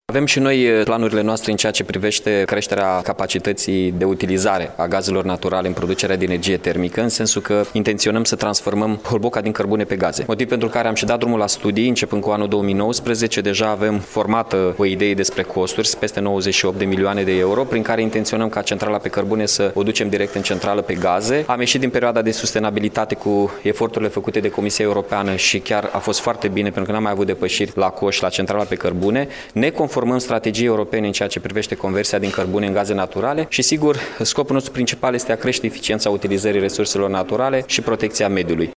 Avem și noi planurile noastre în ceea ce privește creșterea capacității de utilizare a gazelor naturale în producerea de energie termică, în sensul că intenționăm să transformăm Holboca din cărbune pe gaze. Motiv pentru care am și dat drumul la studii, începând cu anul 2019, deja avem formată o idee despre costuri, peste 98 de milioane de euro, prin care intenționăm ca centrala pe cărbune să o ducem direct în centrală pe gaze. Am ieșit din perioada de sustenabilitate cu eforturile făcute de Comisia Europeană și chiar a fost foarte bine, pentru că n-am mai avut depășiri la coș la centrala pe cărbune. Ne conformăm strategiei europene în ceea ce privește conversia din cărbune în gaze naturale și, sigur, scopul nostru principal este a crește eficiența utilizării resurselor naturale și protecția mediului.